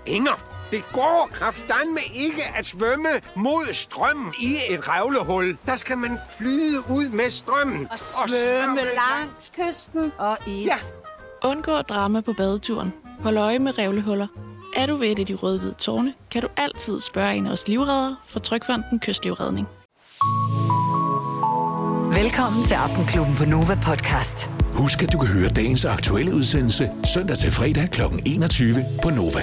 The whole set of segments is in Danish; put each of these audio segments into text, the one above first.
Inger, det går kraftedeme ikke at svømme mod strømmen i et revlehul. Der skal man flyde ud med strømmen. Og svømme langs kysten og i... Ja. Undgå drama på badeturen. Hold øje med revlehuller. Er du ved et af de røde-hvide tårne, kan du altid spørge en af os livreddere fra Trygfonden Kystlivredning. Velkommen til Aftenklubben på Nova Podcast. Husk, at du kan høre dagens aktuelle udsendelse søndag til fredag kl. 21 på Nova.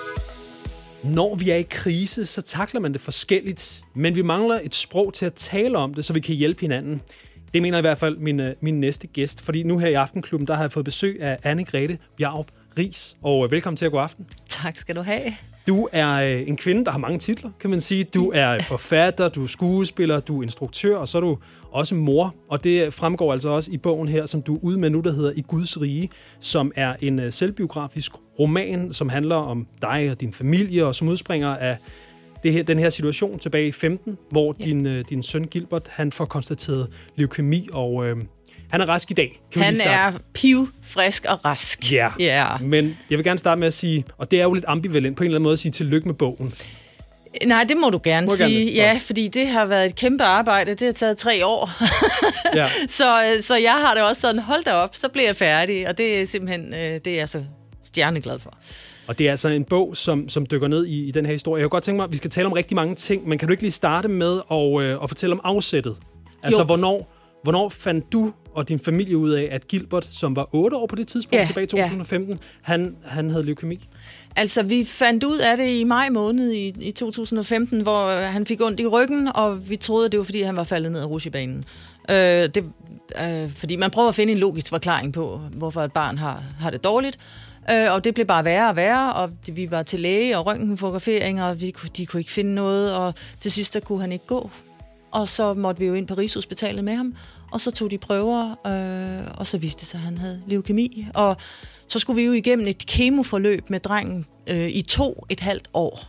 Når vi er i krise, så takler man det forskelligt, men vi mangler et sprog til at tale om det, så vi kan hjælpe hinanden. Det mener i hvert fald min næste gæst, fordi nu her i Aftenklubben, der har jeg fået besøg af Anne-Grethe Bjarup Riis, og velkommen til at gå aften. Tak skal du have. Du er en kvinde, der har mange titler, kan man sige. Du er forfatter, du er skuespiller, du er instruktør, og så er du også mor. Og det fremgår altså også i bogen her, som du er ude med nu, der hedder I Guds Rige, som er en selvbiografisk roman, som handler om dig og din familie, og som udspringer af den her situation tilbage i 15, hvor din søn Gilbert, han får konstateret leukæmi, og han er rask i dag. Han er pivfrisk og rask. Ja, yeah. Men jeg vil gerne starte med at sige, og det er jo lidt ambivalent på en eller anden måde at sige tillykke med bogen. Nej, det må du gerne sige. Ja, fordi det har været et kæmpe arbejde. Det har taget 3 år. Ja. Så jeg har det også sådan, hold da op, så bliver jeg færdig. Og det er simpelthen, det er jeg så stjerneglad for. Og det er altså en bog, som dykker ned i den her historie. Jeg kunne godt tænke mig, at vi skal tale om rigtig mange ting, men kan du ikke lige starte med at fortælle om afsættet? Altså, hvornår fandt du og din familie ud af, at Gilbert, som var 8 år på det tidspunkt, tilbage i 2015, han havde leukæmi? Altså, vi fandt ud af det i maj måned i 2015, hvor han fik ondt i ryggen, og vi troede, det var, fordi han var faldet ned af rutsjebanen. Fordi man prøver at finde en logisk forklaring på, hvorfor et barn har det dårligt. Og det blev bare værre og værre, og vi var til læge og røntgenfotograferinger, og de kunne ikke finde noget, og til sidst der kunne han ikke gå. Og så måtte vi jo ind på Rigshospitalet med ham, og så tog de prøver, og så viste det sig, at han havde leukæmi. Og så skulle vi jo igennem et kemoforløb med drengen i 2,5 år.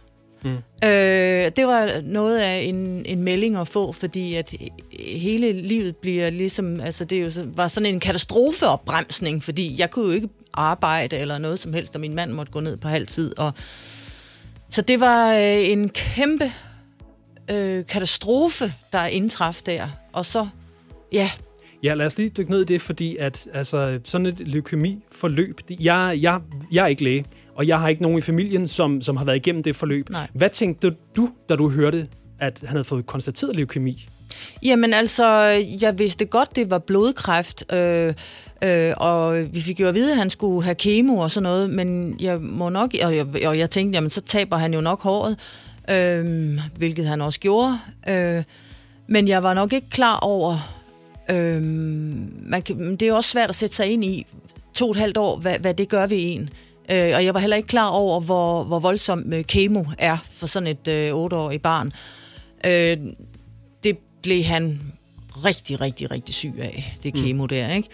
Det var noget af en melding at få, fordi at hele livet bliver ligesom, altså det jo var sådan en katastrofeopbremsning, fordi jeg kunne jo ikke arbejde eller noget som helst, og min mand måtte gå ned på halv tid. Så det var en kæmpe katastrofe, der indtraf der. Og så, ja. Ja, lad os lige dykke ned i det, fordi at altså, sådan et leukæmi-forløb, jeg er ikke læge, og jeg har ikke nogen i familien, som har været igennem det forløb. Nej. Hvad tænkte du, da du hørte, at han havde fået konstateret leukæmi? Jamen altså, jeg vidste godt, det var blodkræft, og vi fik jo at vide, at han skulle have kemo og sådan noget, men jeg må nok, og jeg tænkte, jamen så taber han jo nok håret, hvilket han også gjorde, men jeg var nok ikke klar over, det er også svært at sætte sig ind i 2,5 år, hvad det gør ved en. Og jeg var heller ikke klar over, hvor voldsom kemo er for sådan et 8-årigt barn. Det blev han rigtig, rigtig, rigtig syg af, det kemo der, ikke?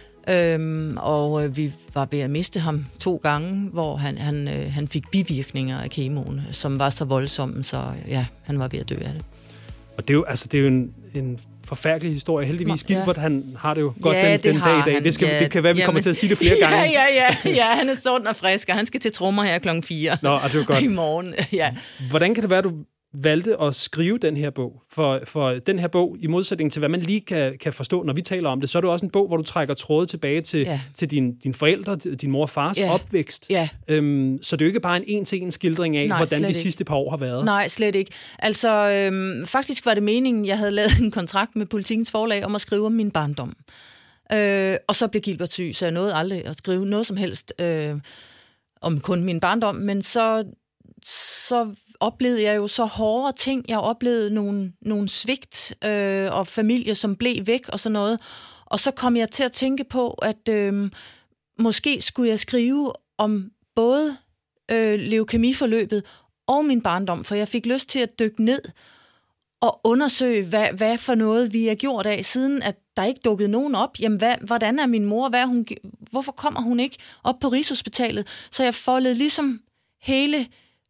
Og vi var ved at miste ham 2 gange, hvor han fik bivirkninger af kemoen, som var så voldsomme, så ja, han var ved at dø af det. Og det er jo en forfærdelig historie. Heldigvis, Gilbert, han har det jo godt den dag i dag. Det kan være, vi kommer til at sige det flere gange. Ja, han er sund og frisk, og han skal til trommer her kl. 4 det var godt. I morgen. Ja. Hvordan kan det være, du valgte at skrive den her bog? For den her bog, i modsætning til hvad man lige kan forstå, når vi taler om det, så er det også en bog, hvor du trækker tråde tilbage til dine forældre, din mor og fars opvækst. Ja. Så det er jo ikke bare en 1-til-1 skildring af, hvordan de sidste par år har været. Nej, slet ikke. Altså, faktisk var det meningen, jeg havde lavet en kontrakt med Politikens Forlag om at skrive om min barndom. Og så blev Gilbert syg, så jeg nåede aldrig at skrive noget som helst om kun min barndom, men så oplevede jeg jo så hårde ting. Jeg oplevede nogle svigt og familie, som blev væk og sådan noget. Og så kom jeg til at tænke på, at måske skulle jeg skrive om både leukæmiforløbet og min barndom, for jeg fik lyst til at dykke ned og undersøge, hvad for noget vi har gjort af, siden at der ikke dukkede nogen op. Jamen, hvordan er min mor? Hvorfor kommer hun ikke op på Rigshospitalet? Så jeg foldede ligesom hele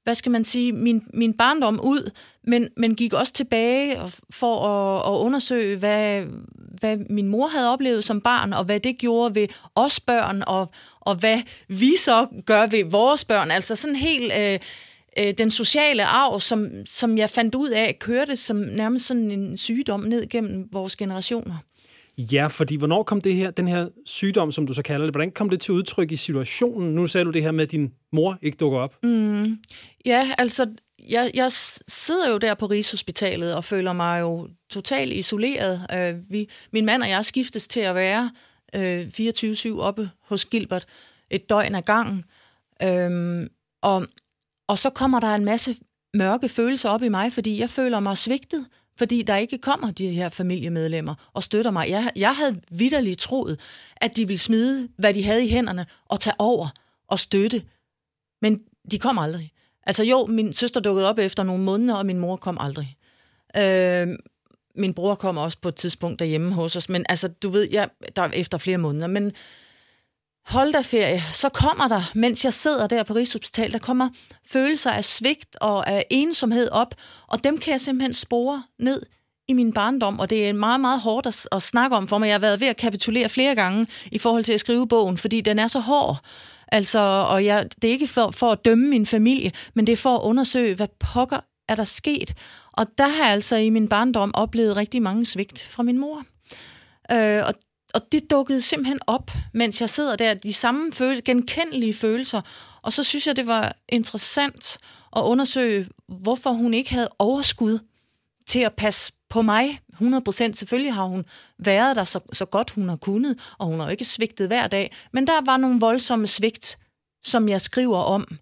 hvad skal man sige, min barndom ud, men gik også tilbage for at undersøge, hvad min mor havde oplevet som barn, og hvad det gjorde ved os børn, og hvad vi så gør ved vores børn. Altså sådan helt den sociale arv, som jeg fandt ud af, kørte som nærmest sådan en sygdom ned gennem vores generationer. Ja, fordi hvornår kom den her sygdom, som du så kalder det, hvordan kom det til udtryk i situationen? Nu sagde du det her med, at din mor ikke dukker op. Ja, altså, jeg sidder jo der på Rigshospitalet og føler mig jo totalt isoleret. Min mand og jeg skiftes til at være 24/7 oppe hos Gilbert et døgn ad gangen. Og så kommer der en masse mørke følelser op i mig, fordi jeg føler mig svigtet, fordi der ikke kommer de her familiemedlemmer og støtter mig. Jeg havde vitterligt troet, at de ville smide, hvad de havde i hænderne, og tage over og støtte. Men de kom aldrig. Altså jo, min søster dukkede op efter nogle måneder, og min mor kom aldrig. Min bror kom også på et tidspunkt derhjemme hos os, men altså, du ved, der efter flere måneder. Men hold da ferie, så kommer der, mens jeg sidder der på Rigshospitalet, der kommer følelser af svigt og af ensomhed op, og dem kan jeg simpelthen spore ned i min barndom, og det er meget, meget hårdt at snakke om for mig. Jeg har været ved at kapitulere flere gange i forhold til at skrive bogen, fordi den er så hård. Altså, og det er ikke for at dømme min familie, men det er for at undersøge, hvad pokker er der sket. Og der har jeg altså i min barndom oplevet rigtig mange svigt fra min mor. Og det dukkede simpelthen op, mens jeg sidder der, de samme genkendelige følelser. Og så synes jeg, det var interessant at undersøge, hvorfor hun ikke havde overskud til at passe på mig 100%. Selvfølgelig har hun været der så godt hun har kunnet, og hun har jo ikke svigtet hver dag. Men der var nogle voldsomme svigt, som jeg skriver om.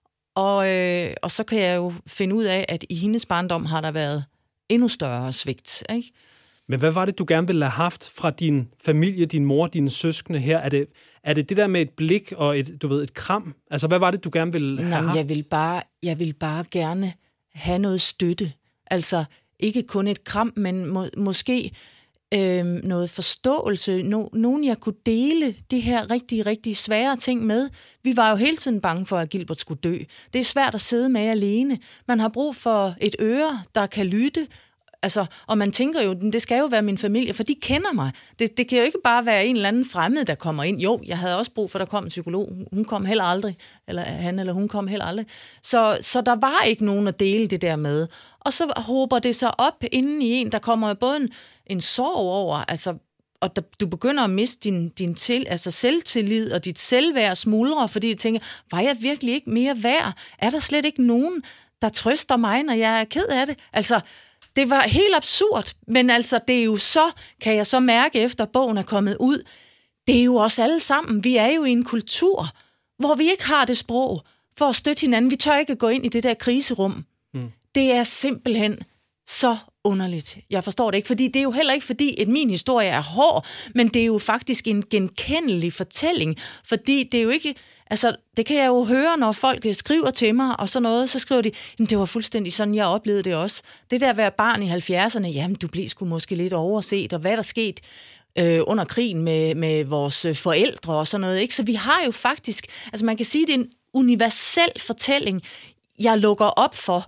Og så kan jeg jo finde ud af, at i hendes barndom har der været endnu større svigt, ikke? Men hvad var det, du gerne ville have haft fra din familie, din mor, dine søskende her? Er det der med et blik og et kram? Altså, hvad var det, du gerne ville have haft? Jeg vil bare gerne have noget støtte. Altså, ikke kun et kram, men måske noget forståelse. Nogen, jeg kunne dele de her rigtig, rigtig svære ting med. Vi var jo hele tiden bange for, at Gilbert skulle dø. Det er svært at sidde med alene. Man har brug for et øre, der kan lytte. Altså, og man tænker jo, det skal jo være min familie, for de kender mig. Det kan jo ikke bare være en eller anden fremmed, der kommer ind. Jo, jeg havde også brug for, at der kom en psykolog. Hun kom heller aldrig. Eller han eller hun kom heller aldrig. Så der var ikke nogen at dele det der med. Og så håber det sig op inden i en, der kommer både en sorg over, altså, og du begynder at miste din selvtillid og dit selvværd smuldrer, fordi du tænker, var jeg virkelig ikke mere værd? Er der slet ikke nogen, der trøster mig, når jeg er ked af det? Altså, det var helt absurd, men altså, det er jo så, kan jeg så mærke efter bogen er kommet ud, det er jo os alle sammen. Vi er jo i en kultur, hvor vi ikke har det sprog for at støtte hinanden. Vi tør ikke gå ind i det der kriserum. Det er simpelthen så underligt. Jeg forstår det ikke, fordi det er jo heller ikke fordi, at min historie er hård, men det er jo faktisk en genkendelig fortælling, fordi det er jo ikke, altså det kan jeg jo høre, når folk skriver til mig og sådan noget, så skriver de, jamen det var fuldstændig sådan, jeg oplevede det også. Det der at være barn i 70'erne, jamen du blev sgu måske lidt overset, og hvad der skete under krigen med vores forældre og sådan noget, ikke? Så vi har jo faktisk, altså man kan sige, det er en universel fortælling, jeg lukker op for,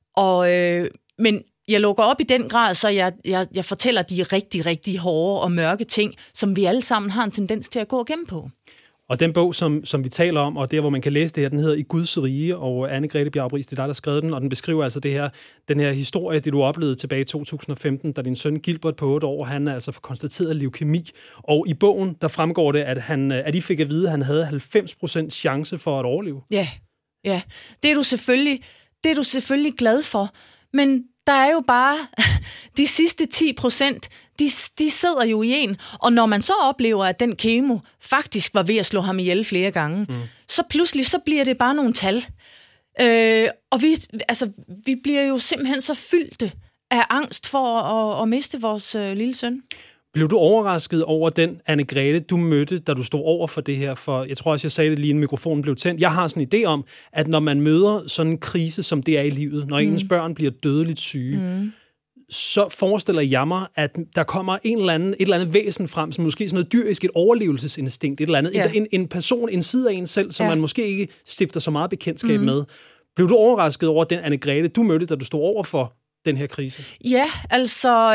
men jeg lukker op i den grad, så jeg fortæller de rigtig, rigtig hårde og mørke ting, som vi alle sammen har en tendens til at gå igennem på. Og den bog, som vi taler om, og der, hvor man kan læse det her, den hedder I Guds rige, og Anne-Grethe Bjarup Riis, det er dig, der skrev den, og den beskriver altså den her historie, det du oplevede tilbage i 2015, da din søn Gilbert på 8 år, han er altså konstateret leukemi. Og i bogen, der fremgår det, at I fik at vide, at han havde 90% chance for at overleve. Ja. Det er du selvfølgelig glad for, men der er jo bare de sidste 10%, de sidder jo i en. Og når man så oplever, at den kemo faktisk var ved at slå ham ihjel flere gange, så pludselig så bliver det bare nogle tal. Og vi bliver jo simpelthen så fyldte af angst for at miste vores lille søn. Blev du overrasket over den Anne-Grethe, du mødte, da du stod over for det her? For jeg tror også, jeg sagde det lige, inden mikrofonen blev tændt. Jeg har sådan en idé om, at når man møder sådan en krise, som det er i livet, når ens børn bliver dødeligt syge, så forestiller jeg mig, at der kommer et eller andet væsen frem, som måske sådan noget dyrisk, et overlevelsesinstinkt, et eller andet. Ja. En person, en side af en selv, som man måske ikke stifter så meget bekendtskab med. Blev du overrasket over den Anne-Grethe, du mødte, da du stod over for den her krise? Ja, altså,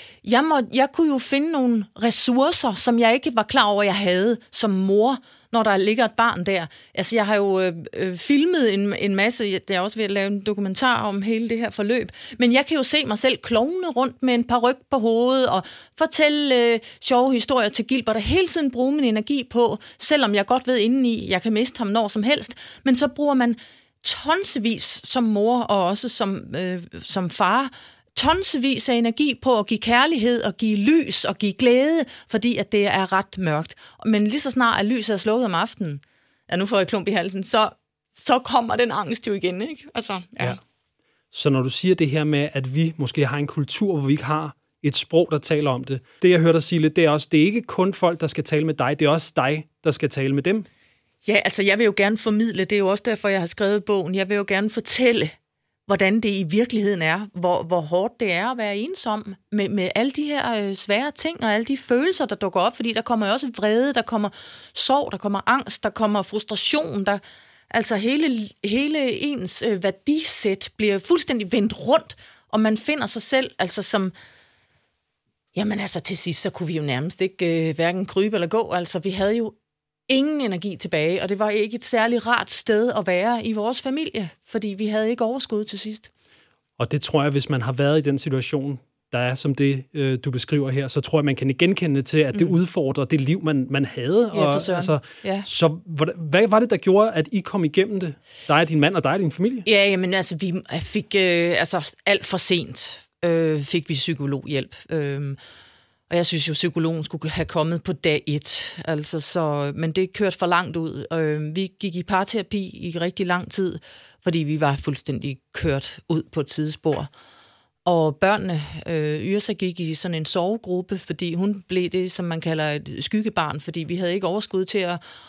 jeg kunne jo finde nogle ressourcer, som jeg ikke var klar over, jeg havde som mor, når der ligger et barn der. Altså, jeg har jo filmet en masse, jeg er også ved at lave en dokumentar om hele det her forløb, men jeg kan jo se mig selv klovne rundt med en paryk på hovedet og fortælle sjove historier til Gilbert og hele tiden bruge min energi på, selvom jeg godt ved indeni, jeg kan miste ham når som helst, men så bruger man tonsvis som mor og også som far, tonsvis af energi på at give kærlighed og give lys og give glæde, fordi at det er ret mørkt. Men lige så snart at lyset er slukket om aftenen, nu får jeg klump i halsen, så kommer den angst jo igen, ikke? Altså, ja. Så når du siger det her med, at vi måske har en kultur, hvor vi ikke har et sprog, der taler om det, det jeg hørte dig sige lidt, det er ikke kun folk, der skal tale med dig, det er også dig, der skal tale med dem. Ja, altså jeg vil jo gerne formidle, det er jo også derfor, jeg har skrevet bogen, jeg vil jo gerne fortælle, hvordan det i virkeligheden er, hvor hårdt det er at være ensom med alle de her svære ting og alle de følelser, der dukker op, fordi der kommer jo også vrede, der kommer sorg, der kommer angst, der kommer frustration, altså hele ens værdisæt bliver fuldstændig vendt rundt, og man finder sig selv altså som, jamen altså til sidst, så kunne vi jo nærmest ikke hverken krybe eller gå, altså vi havde jo ingen energi tilbage, og det var ikke et særligt rart sted at være i vores familie, fordi vi havde ikke overskud til sidst. Og det tror jeg, hvis man har været i den situation, der er som det, du beskriver her, så tror jeg, man kan genkende til, at det udfordrer det liv, man havde. Ja, for søren. Altså, ja. Så hvad var det, der gjorde, at I kom igennem det? Dig, din mand og dig og din familie? Ja, jamen altså, vi fik alt for sent fik vi psykologhjælp. Og jeg synes jo, psykologen skulle have kommet på dag 1. Altså, men det kørte for langt ud. Vi gik i parterapi i rigtig lang tid, fordi vi var fuldstændig kørt ud på et sidespor. Og børnene, Yrsa gik i sådan en sovegruppe, fordi hun blev det, som man kalder et skyggebarn, fordi vi havde ikke overskud til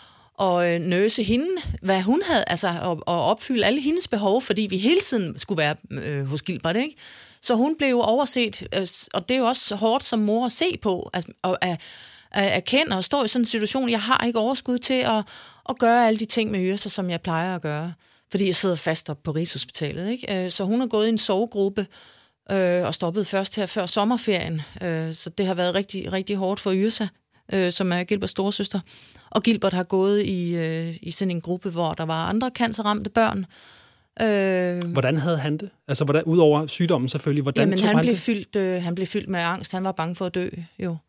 at nøse hende, hvad hun havde, altså at opfylde alle hendes behov, fordi vi hele tiden skulle være hos Gilbert, ikke? Så hun blev jo overset, og det er jo også hårdt som mor at se på, at erkende og stå i sådan en situation. Jeg har ikke overskud til at gøre alle de ting med Yrsa, som jeg plejer at gøre, fordi jeg sidder fast op på Rigshospitalet, ikke? Så hun har gået i en sovegruppe og stoppet først her før sommerferien, så det har været rigtig, rigtig hårdt for Yrsa, som er Gilberts storesøster. Og Gilbert har gået i sådan en gruppe, hvor der var andre cancerramte børn. Hvordan havde han det? Altså, udover sygdommen selvfølgelig, hvordan tog han det? Han blev fyldt med angst. Han var bange for at dø, jo.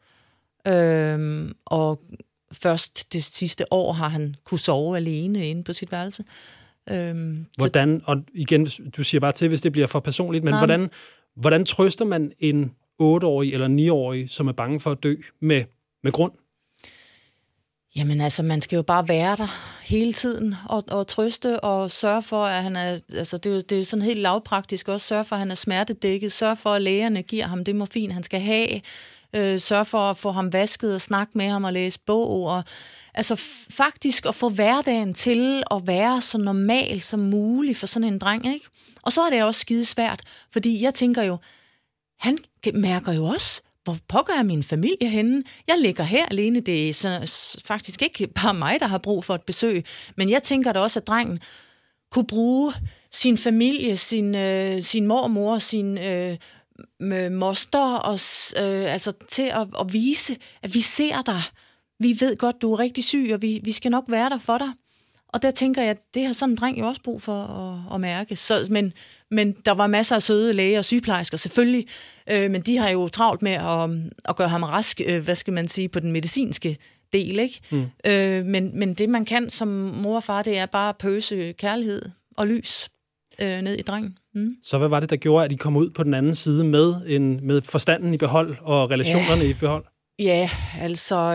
Og først det sidste år har han kunne sove alene inde på sit værelse. Hvordan, og igen, du siger bare til, hvis det bliver for personligt, men hvordan trøster man en 8-årig eller 9-årig, som er bange for at dø med grund? Jamen altså, man skal jo bare være der hele tiden og trøste og sørge for, at han er, altså det er jo sådan helt lavpraktisk også, sørge for, at han er smertedækket, sørge for, at lægerne giver ham det morfin, han skal have, sørge for at få ham vasket og snakke med ham og læse bog, og altså faktisk at få hverdagen til at være så normal som muligt for sådan en dreng, ikke? Og så er det også skidesvært, fordi jeg tænker jo, han mærker jo også, hvor pokker er min familie henne? Jeg ligger her alene. Det er faktisk ikke bare mig, der har brug for et besøg. Men jeg tænker da også, at drengen kunne bruge sin familie, sin mormor, sin moster, og, altså til at vise, at vi ser dig. Vi ved godt, du er rigtig syg, og vi skal nok være der for dig. Og der tænker jeg, at det har sådan en dreng jo også brug for at mærke. Men der var masser af søde læger og sygeplejersker selvfølgelig, men de har jo travlt med at gøre ham rask, hvad skal man sige, på den medicinske del, ikke? Men det man kan som mor og far, det er bare at pøse kærlighed og lys ned i drengen. Så hvad var det, der gjorde, at I kom ud på den anden side med forstanden i behold og relationerne i behold? Ja, altså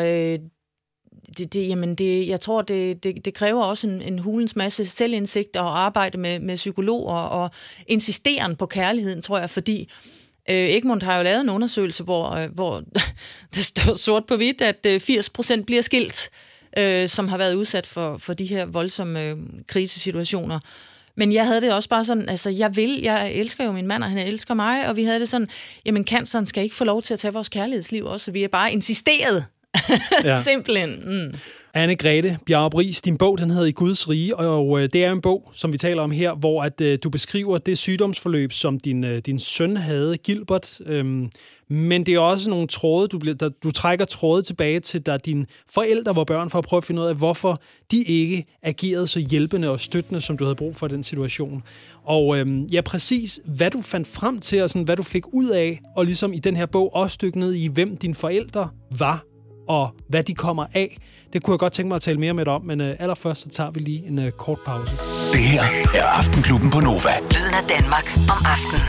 jeg tror, det kræver også en hulens masse selvindsigt og arbejde med psykologer og insisteren på kærligheden, tror jeg, fordi Egmont har jo lavet en undersøgelse, hvor det står sort på hvidt, at 80% bliver skilt, som har været udsat for de her voldsomme krisesituationer. Men jeg havde det også bare sådan, altså jeg elsker jo min mand, og han elsker mig, og vi havde det sådan, jamen canceren skal ikke få lov til at tage vores kærlighedsliv også, så vi er bare insisteret. Ja. Simpelthen. Anne-Grethe Bjarup Riis, din bog, den hedder I Guds rige, og det er en bog, som vi taler om her, hvor at du beskriver det sygdomsforløb, som din søn havde, Gilbert. Men det er også nogle tråde, du trækker tråde tilbage til, da dine forældre var børn, for at prøve at finde ud af, hvorfor de ikke agerede så hjælpende og støttende, som du havde brug for i den situation. Og præcis hvad du fandt frem til, og sådan, hvad du fik ud af, og ligesom i den her bog også dykke ned i, hvem dine forældre var, og hvad de kommer af. Det kunne jeg godt tænke mig at tale mere med dig om, men allerførst så tager vi lige en kort pause. Det her er Aftenklubben på Nova. Lyden af Danmark om aftenen.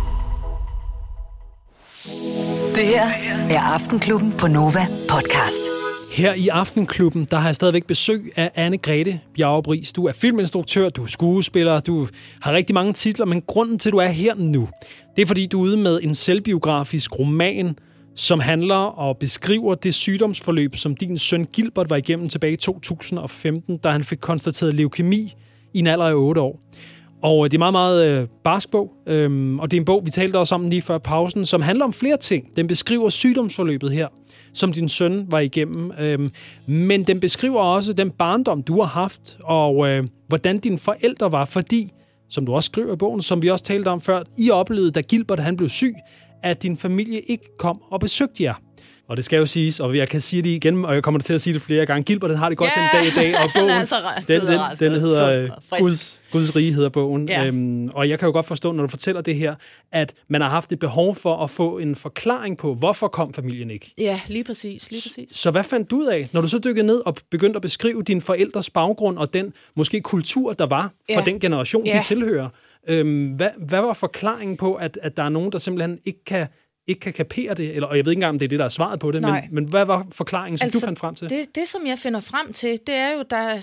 Det her er Aftenklubben på Nova podcast. Her i Aftenklubben, der har jeg stadigvæk besøg af Anne-Grethe Bjarup Riis. Du er filminstruktør, du er skuespiller, du har rigtig mange titler, men grunden til, at du er her nu, det er, fordi du er ude med en selvbiografisk roman, som handler og beskriver det sygdomsforløb, som din søn Gilbert var igennem tilbage i 2015, da han fik konstateret leukemi i en alder af 8 år. Og det er meget, meget barsk bog, og det er en bog, vi talte også om lige før pausen, som handler om flere ting. Den beskriver sygdomsforløbet her, som din søn var igennem, men den beskriver også den barndom, du har haft, og hvordan dine forældre var, fordi, som du også skriver i bogen, som vi også talte om før, I oplevede, da Gilbert han blev syg, at din familie ikke kom og besøgte jer. Og det skal jo siges, og jeg kan sige det igen, og jeg kommer til at sige det flere gange. Gilbert, den har det godt den dag i dag, og bogen, den hedder Guds rige, hedder bogen. Ja. Og jeg kan jo godt forstå, når du fortæller det her, at man har haft et behov for at få en forklaring på, hvorfor kom familien ikke. Ja, lige præcis. Så hvad fandt du ud af, når du så dykkede ned og begyndte at beskrive din forældres baggrund og den måske kultur, der var for den generation, de tilhører? Hvad var forklaringen på, at der er nogen, der simpelthen ikke kan kapere det, og jeg ved ikke engang, om det er det, der er svaret på det, men hvad var forklaringen, som du fandt frem til? Det, som jeg finder frem til, det er jo, der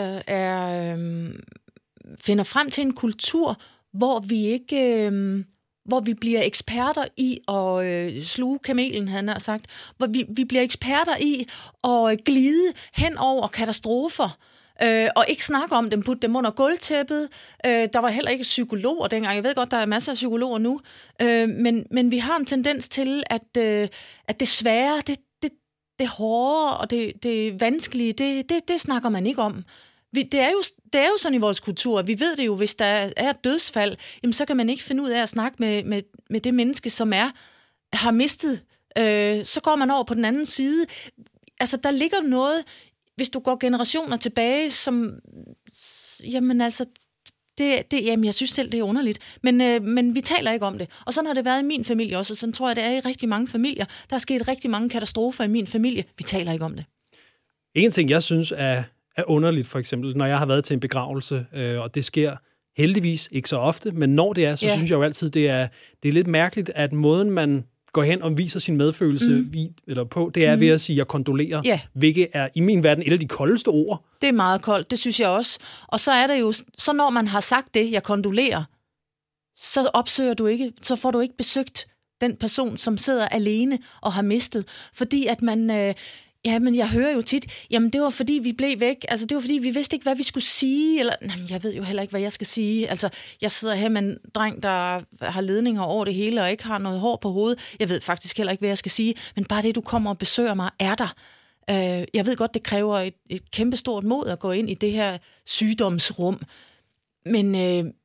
finder frem til en kultur, hvor vi ikke... hvor vi bliver eksperter i at sluge kamelen, han har sagt. Hvor vi bliver eksperter i at glide hen over katastrofer, og ikke snakke om dem, putte dem under gulvtæppet. Der var heller ikke psykologer dengang. Jeg ved godt, der er masser af psykologer nu. Men vi har en tendens til, at det svære, det hårde og det vanskelige, det snakker man ikke om. Det er jo sådan i vores kultur. Vi ved det jo, hvis der er et dødsfald, jamen, så kan man ikke finde ud af at snakke med det menneske, som har mistet. Så går man over på den anden side. Altså, der ligger noget... Hvis du går generationer tilbage, som... Jamen altså... Jamen, jeg synes selv, det er underligt. Men vi taler ikke om det. Og sådan har det været i min familie også, og sådan tror jeg, det er i rigtig mange familier. Der er sket rigtig mange katastrofer i min familie. Vi taler ikke om det. En ting, jeg synes er underligt, for eksempel, når jeg har været til en begravelse, og det sker heldigvis ikke så ofte, men når det er, så synes jeg jo altid, det er lidt mærkeligt, at måden, man går hen og viser sin medfølelse på, det er ved at sige, at jeg kondolerer, hvilket er i min verden et af de koldeste ord. Det er meget koldt, det synes jeg også. Og så er det jo, så når man har sagt det, jeg kondolerer, så opsøger du ikke, så får du ikke besøgt den person, som sidder alene og har mistet, fordi at man... men jeg hører jo tit, jamen det var fordi vi blev væk, altså det var fordi vi vidste ikke, hvad vi skulle sige, eller jeg ved jo heller ikke, hvad jeg skal sige, altså jeg sidder her med en dreng, der har ledninger over det hele, og ikke har noget hår på hovedet, jeg ved faktisk heller ikke, hvad jeg skal sige, men bare det, du kommer og besøger mig, er der. Jeg ved godt, det kræver et kæmpestort mod at gå ind i det her sygdomsrum, men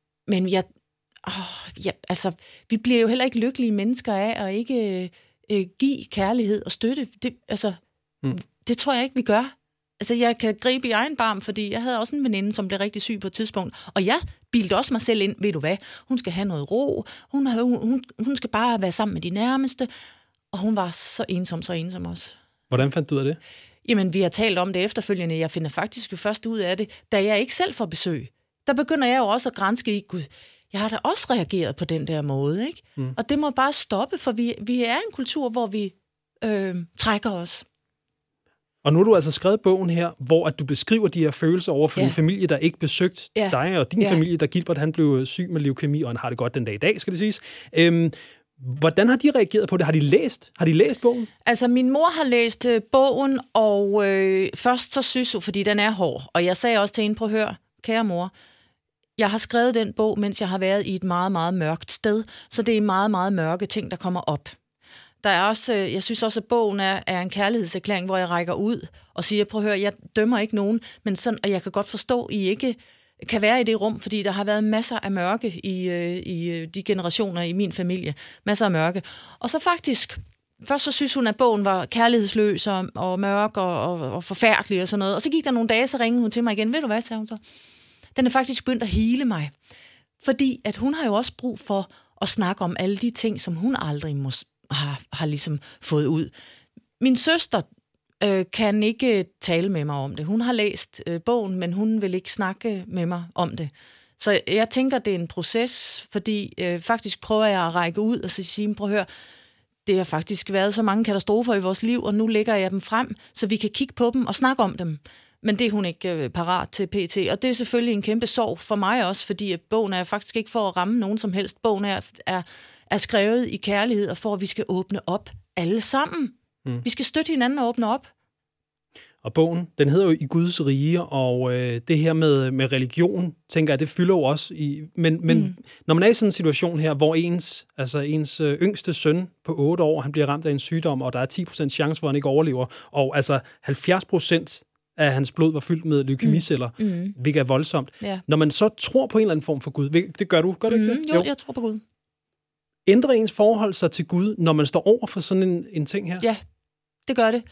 altså, vi bliver jo heller ikke lykkelige mennesker af at ikke give kærlighed og støtte, det tror jeg ikke, vi gør. Altså, jeg kan gribe i egen barm, fordi jeg havde også en veninde, som blev rigtig syg på et tidspunkt. Og jeg bildte også mig selv ind, ved du hvad, hun skal have noget ro, hun skal bare være sammen med de nærmeste. Og hun var så ensom også. Hvordan fandt du ud af det? Jamen, vi har talt om det efterfølgende. Jeg finder faktisk jo først ud af det, da jeg ikke selv får besøg. Der begynder jeg jo også at granske i, gud, jeg har da også reageret på den der måde, ikke? Og det må bare stoppe, for vi er en kultur, hvor vi trækker os. Og nu har du altså skrevet bogen her, hvor at du beskriver de her følelser over for din familie, der ikke besøgt dig og din familie, der Gilbert han blev syg med leukemi, og han har det godt den dag i dag, skal det siges. Hvordan har de reageret på det? Har de læst bogen? Altså, min mor har læst bogen, og først så synes hun, fordi den er hård, og jeg sagde også til hende, prøv at høre, kære mor, jeg har skrevet den bog, mens jeg har været i et meget, meget mørkt sted, så det er meget, meget mørke ting, der kommer op. Der er også, jeg synes også, at bogen er en kærlighedserklæring, hvor jeg rækker ud og siger, prøv at høre, jeg dømmer ikke nogen, men sådan, og jeg kan godt forstå, at I ikke kan være i det rum, fordi der har været masser af mørke i de generationer i min familie. Masser af mørke. Og så faktisk, først så synes hun, at bogen var kærlighedsløs og mørk og forfærdelig og sådan noget. Og så gik der nogle dage, så ringede hun til mig igen. Ved du hvad, sagde hun så? Den er faktisk begyndt at hele mig. Fordi at hun har jo også brug for at snakke om alle de ting, som hun aldrig har ligesom fået ud. Min søster kan ikke tale med mig om det. Hun har læst bogen, men hun vil ikke snakke med mig om det. Så jeg tænker, det er en proces, fordi faktisk prøver jeg at række ud og så sige, prøv at høre, det har faktisk været så mange katastrofer i vores liv, og nu lægger jeg dem frem, så vi kan kigge på dem og snakke om dem. Men det er hun ikke parat til pt. Og det er selvfølgelig en kæmpe sorg for mig også, fordi at bogen er faktisk ikke for at ramme nogen som helst. Bogen er skrevet i kærlighed, og for at vi skal åbne op alle sammen. Vi skal støtte hinanden og åbne op. Og bogen, den hedder jo I Guds rige, og det her med religion, tænker jeg, det fylder jo også i... Men når man er i sådan en situation her, hvor ens yngste søn på 8 år, han bliver ramt af en sygdom, og der er 10% chance, hvor han ikke overlever, og altså 70% af hans blod var fyldt med leukemiceller, hvilket er voldsomt. Ja. Når man så tror på en eller anden form for Gud, det gør du, gør du ikke det? Jo, jeg tror på Gud. Ændrer ens forhold sig til Gud, når man står over for sådan en ting her? Ja, det gør det.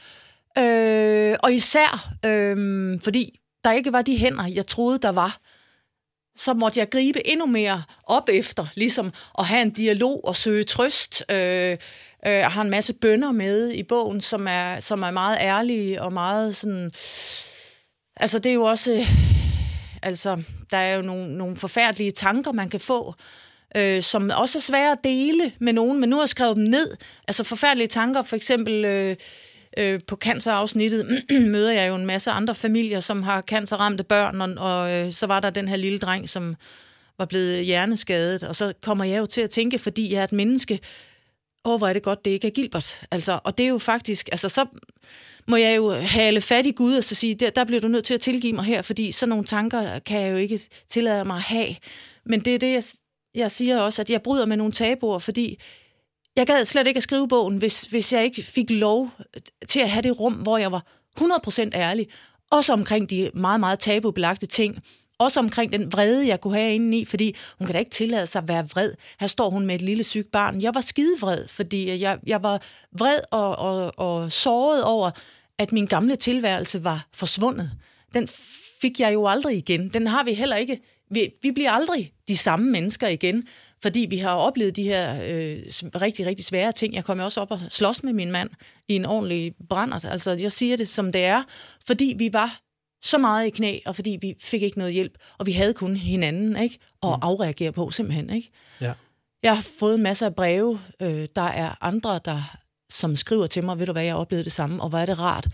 Og især, fordi der ikke var de hænder, jeg troede, der var, så måtte jeg gribe endnu mere op efter, ligesom at have en dialog og søge trøst. Jeg har en masse bønner med i bogen, som er meget ærlige og meget sådan... Altså, det er jo også... Altså, der er jo nogle forfærdelige tanker, man kan få, som også er svære at dele med nogen, men nu har jeg skrevet dem ned. Altså, forfærdelige tanker, for eksempel... På cancerafsnittet møder jeg jo en masse andre familier, som har cancerramte børn, og så var der den her lille dreng, som var blevet hjerneskadet, og så kommer jeg jo til at tænke, fordi jeg er et menneske, hvor er det godt, det ikke er Gilbert. Altså, og det er jo faktisk, altså så må jeg jo hale fat i Gud og så sige, der bliver du nødt til at tilgive mig her, fordi sådan nogle tanker kan jeg jo ikke tillade mig at have. Men det er det, jeg siger også, at jeg bryder med nogle tabuer, fordi jeg gad slet ikke at skrive bogen, hvis jeg ikke fik lov til at have det rum, hvor jeg var 100% ærlig. Også omkring de meget, meget tabubelagte ting. Også omkring den vrede, jeg kunne have indeni, fordi hun kan da ikke tillade sig at være vred. Her står hun med et lille sygt barn. Jeg var skidevred, fordi jeg var vred og såret over, at min gamle tilværelse var forsvundet. Den fik jeg jo aldrig igen. Den har vi heller ikke. Vi bliver aldrig de samme mennesker igen, fordi vi har oplevet de her rigtig, rigtig svære ting. Jeg kom også op og slås med min mand i en ordentlig brændert. Altså, jeg siger det, som det er, fordi vi var så meget i knæ, og fordi vi fik ikke noget hjælp, og vi havde kun hinanden, ikke? Og afreagere på, simpelthen, ikke? Ja. Jeg har fået masser af breve. Der er andre, som skriver til mig, ved du hvad, jeg oplevede det samme, og hvor er det rart.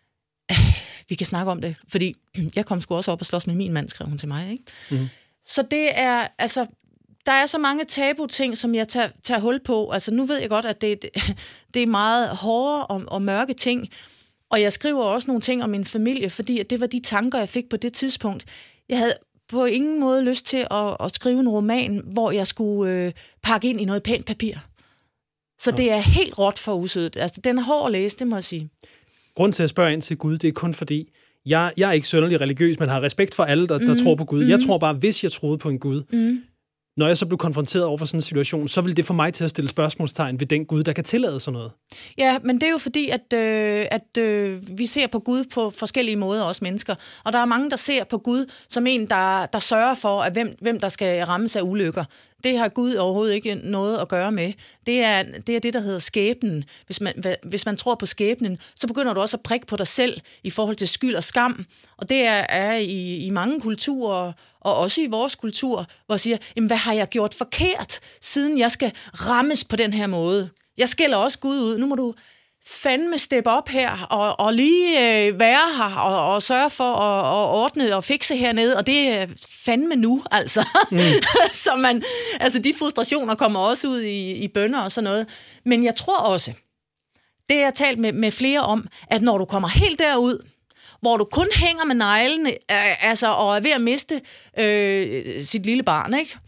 Vi kan snakke om det, fordi jeg kom sgu også op og slås med min mand, skrev hun til mig, ikke? Mm. Så det er, altså, der er så mange tabu-ting, som jeg tager hul på. Altså, nu ved jeg godt, at det er meget hårde og mørke ting, og jeg skriver også nogle ting om min familie, fordi at det var de tanker, jeg fik på det tidspunkt. Jeg havde på ingen måde lyst til at skrive en roman, hvor jeg skulle pakke ind i noget pænt papir. Så det er helt råt for usødet. Altså, den er hård at læse, det må jeg sige. Grunden til at spørge ind til Gud, det er kun fordi, jeg er ikke synderlig religiøs, men har respekt for alle, der tror på Gud. Jeg tror bare, hvis jeg troede på en Gud, når jeg så blev konfronteret over for sådan en situation, så vil det få mig til at stille spørgsmålstegn ved den Gud, der kan tillade sådan noget. Ja, men det er jo fordi, at vi ser på Gud på forskellige måder, også mennesker. Og der er mange, der ser på Gud som en, der sørger for, at hvem der skal rammes af ulykker. Det har Gud overhovedet ikke noget at gøre med. Det er det, der hedder skæbnen. Hvis man tror på skæbnen, så begynder du også at prikke på dig selv i forhold til skyld og skam. Og det er i mange kulturer, og også i vores kultur, hvor jeg siger, jamen, hvad har jeg gjort forkert, siden jeg skal rammes på den her måde? Jeg skælder også Gud ud. Nu må du fandme steppe op her, og lige være her, og sørge for at ordne og fikse hernede, og det er fandme nu, altså. Så altså, de frustrationer kommer også ud i bønner og sådan noget. Men jeg tror også, det jeg har talt med flere om, at når du kommer helt derud, hvor du kun hænger med neglene, altså, og er ved at miste sit lille barn, ikke?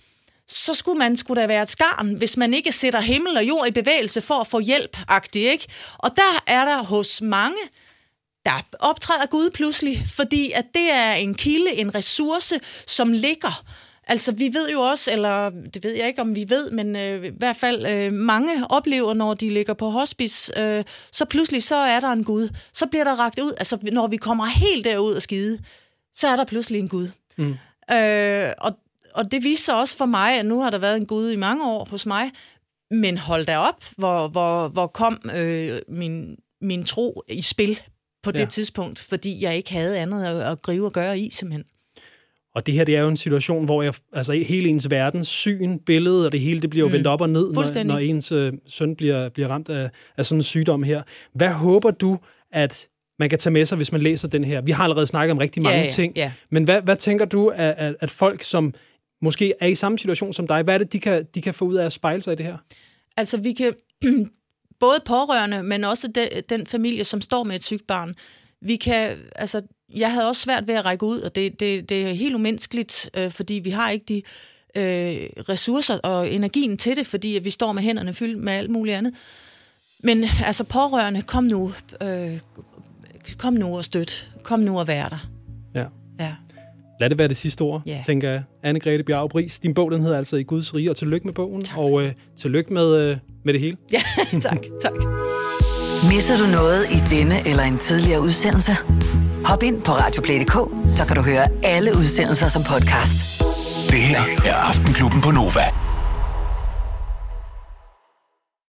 så skulle man da være et skarn, hvis man ikke sætter himmel og jord i bevægelse for at få hjælp-agtigt, ikke? Og der er der hos mange, der optræder Gud pludselig, fordi at det er en kilde, en ressource, som ligger. Altså, vi ved jo også, eller det ved jeg ikke, om vi ved, men i hvert fald mange oplever, når de ligger på hospice, så pludselig så er der en Gud. Så bliver der rakt ud, altså når vi kommer helt derud og skide, så er der pludselig en Gud. Og det viser også for mig, at nu har der været en Gud i mange år hos mig, men hold da op, hvor kom min tro i spil på det tidspunkt, fordi jeg ikke havde andet at gribe og gøre i, simpelthen. Og det her, det er jo en situation, hvor hele ens verdens syn, billede og det hele, det bliver jo vendt op og ned, når ens søn bliver ramt af sådan en sygdom her. Hvad håber du, at man kan tage med sig, hvis man læser den her? Vi har allerede snakket om rigtig mange ting, men hvad tænker du, at folk, som måske er i samme situation som dig, hvad er det, de kan få ud af at spejle sig i det her? Altså, vi kan både pårørende, men også den familie, som står med et sygt barn. Jeg havde også svært ved at række ud, og det er helt umenneskeligt, fordi vi har ikke de ressourcer og energien til det, fordi vi står med hænderne fyldt med alt muligt andet. Men altså pårørende, kom nu og støt. Kom nu og vær der. Ja. Lad det være det sidste ord, tænker jeg. Anne-Grethe Bjarup Riis, din bog, den hedder altså I Guds rige, og tillykke med bogen, og tillykke med det hele. Ja, tak. Misser du noget i denne eller en tidligere udsendelse? Hop ind på radioplay.dk, så kan du høre alle udsendelser som podcast. Det her er Aftenklubben på Nova.